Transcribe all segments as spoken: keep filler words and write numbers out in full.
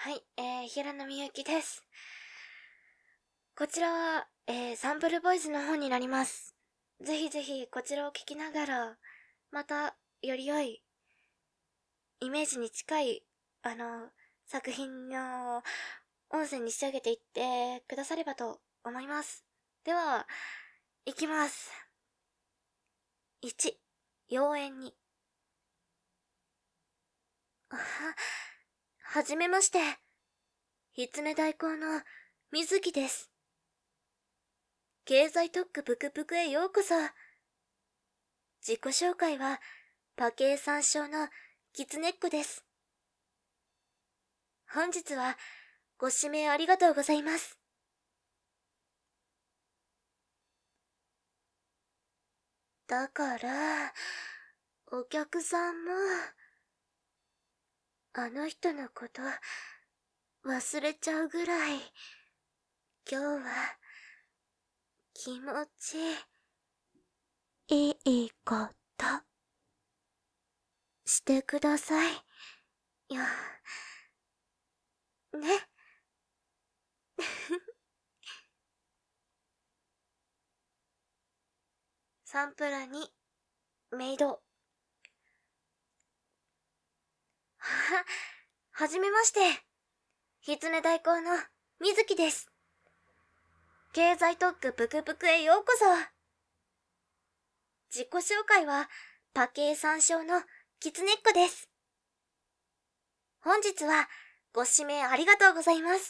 はい、えー、平野みゆきです。こちらは、えー、サンプルボイスの方になります。ぜひぜひこちらを聞きながら、また、より良い、イメージに近い、あの、作品の音声に仕上げていってくださればと思います。では、いきます。いち、妖艶に。は、はじめまして。ひつめ代行の水木です。経済特区ぷくぷくへようこそ。自己紹介は、パケイ参照のキツネっ子です。本日は、ご指名ありがとうございます。だから、お客さんも、あの人のこと、忘れちゃうぐらい、今日は、気持ち、いいこと、してください。よ、ね。サンプラに、メイド。は、はじめまして。ひつね代行の、みずきです。経済特区ぷくぷくへようこそ。自己紹介は、パケイ参照のキツネっ子です。本日は、ご指名ありがとうございます。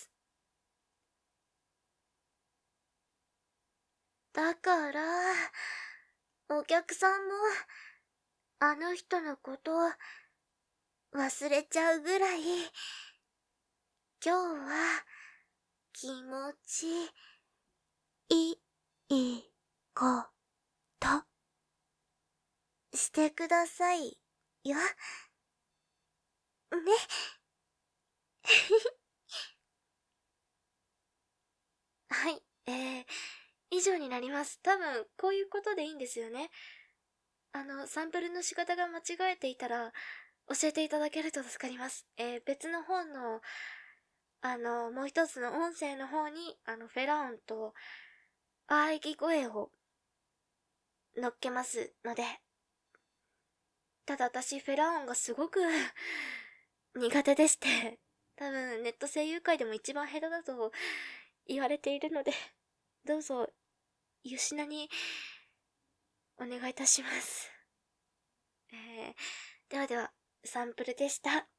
だから、お客さんも、あの人のこと、忘れちゃうぐらい、今日は、気持ち、いいこと、してください、よ。ね。はい、えー、以上になります。多分、こういうことでいいんですよね。あの、サンプルの仕方が間違えていたら、教えていただけると助かります。えー、別の方の、あの、もう一つの音声の方に、あの、フェラ音と、喘ぎ声を、乗っけますので。ただ私、フェラ音がすごく苦手でして、多分、ネット声優界でも一番下手だと言われているので、どうぞ、よしなに、お願いいたします。えー、ではでは、サンプルでした。